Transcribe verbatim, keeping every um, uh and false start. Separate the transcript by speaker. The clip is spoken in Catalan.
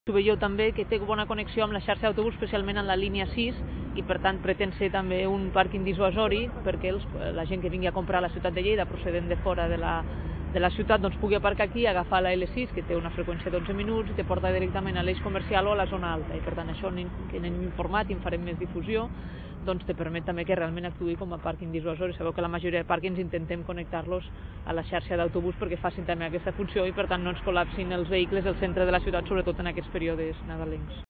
Speaker 1: Ho veieu també que té bona connexió amb la xarxa d'autobús, especialment en la línia sis, i per tant pretén ser també un pàrquing dissuasori perquè els, la gent que vingui a comprar a la ciutat de Lleida procedent de fora de la, de la ciutat doncs pugui aparcar aquí, agafar la L sis, que té una freqüència d'onze minuts i te porta directament a l'eix comercial o a la zona alta, i per tant això que n'hem informat i en farem més difusió, doncs te permet també que realment actuï com a pàrquing dissuasori. Sabeu que la majoria de pàrquings intentem connectar-los a la xarxa d'autobús perquè facin també aquesta funció i per tant no ens col·lapsin els vehicles al centre de la ciutat, sobretot en aquests períodes nadalencs.